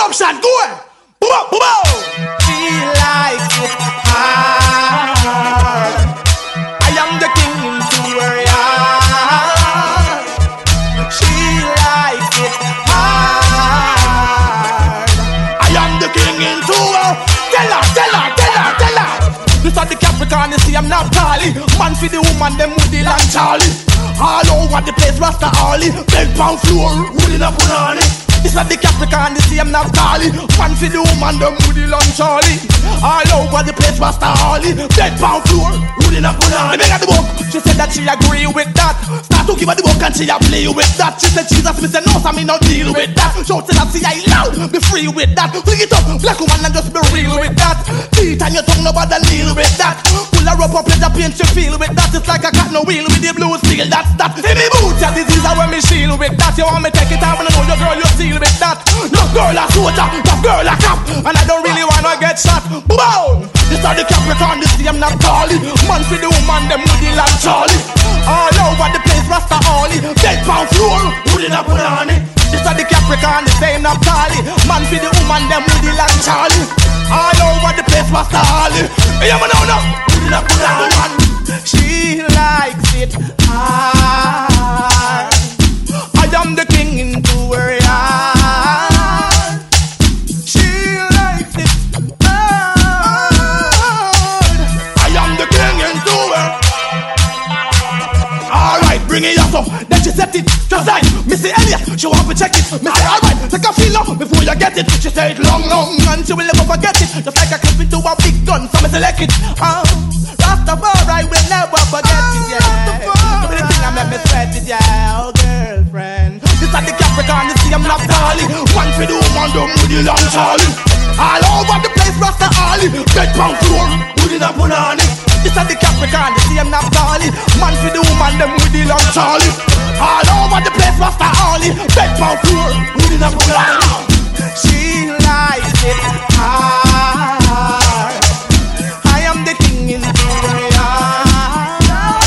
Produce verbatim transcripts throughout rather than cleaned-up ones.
Jump shot, go ahead. Boom, boom, boom. She likes it hard. I am the king into her yard. She likes it hard. I am the king into her. Tell her, tell her, tell her, tell her. This are the Capricorn, you see I'm not Charlie. Man for the woman, them with the land Charlie. All over the place, Rasta Harley. Bed pound floor, rolling up on it. This are the Capricorn, you see I'm not Charlie. Man for the woman, them with the land Charlie. All over the place, Rasta Harley. Bed pound floor, rolling up on it. They got the book. She said that she agree with that. Start to give her the book and she a play with that. She said Jesus, me say no, so me not deal with that. Shout to that, see I loud, be free with that. Bring it up, black woman and just be real with that. Teeth and your tongue, nobody deal with that. Pull her up, up, let her paint, she feel with that. It's like a cat no wheel with the blue steel, that's that. In me boots, yeah, this is how me shield with that. You want me take it out, and I know your girl, you deal with that. No girl a soldier, no girl a cop, and I don't really wanna get shot. Boom! This are the Capricorn, this I'm not Charlie. Man for the woman, them with the land Charlie. All over the place, Rasta Harley. Dead pound floor, pulling up on it. This are the Capricorn, the same not Charlie. Man for the woman, them with the land Charlie. All over the place, Rasta Harley. Hey, I'm now, now, pulling up on it. She likes it hard. I am the king into her yard. She likes it hard. I am the king into her. Alright, bring it up. Then she set it just like Missy Elliott. She want to check it. Me say alright, take a feel up before you get it. She say it long, long, and she will never forget it. Just like a clip into a big gun, so me select it. Oh, Rastafari will never forget it, yeah. The thing I make me sweat it, yeah. Oh, girlfriend. This are the Capricorn, you see I'm not Charlie. One for the woman, don't move the long Charlie. All over the place, Rasta Harley. Bed pound floor, put it up on it. This are the Capricorn, you see I'm not Charlie. Man for the woman, them with the long Charlie. All over the place, Rasta Harley. Bed pound floor, put it up on it. She likes it hard. I am the king in the yard.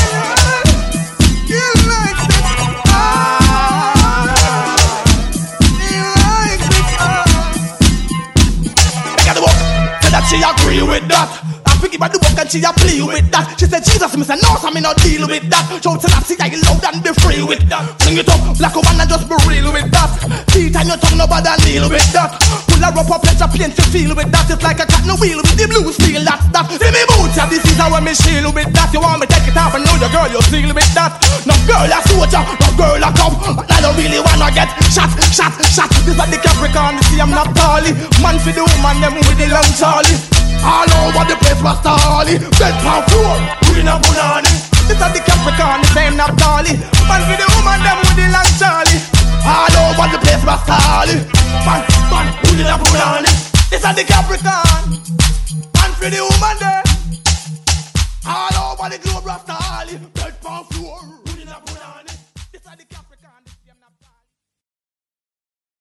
She likes it hard. She likes it hard. I got the book, said that she agree with that. Picky by the book and she a play with that. She said Jesus, me say no, so me not deal with that. Shout to that, see I loud and be free with that. Bring it up, black woman and just be real with that. Teeth and your tongue, nobody deal with that. Pull her up, up, let her paint, she feel with that. It's like a cat no wheel with the blue steel, that's that. See me boots, yeah, this is how me shield with that. You want me take it off and know your girl, you deal with that. No girl a soldier, no girl a cop, but I don't really wanna get shot, shot, shot. This are the Capricorn, you see I'm not Charlie. Man for the woman, them with the long Charlie. All over the place, Rasta Harley. Bed pound floor, putting up on it. This are the Capricorn, the same not Charlie. Man for the woman, them with the long Charlie. All over the place, Rasta Harley. Man, man, putting up on it. This are the Capricorn. Man for the woman there. All over the globe, Rasta Harley. Bed pound floor, putting up on it. This are the Capricorn.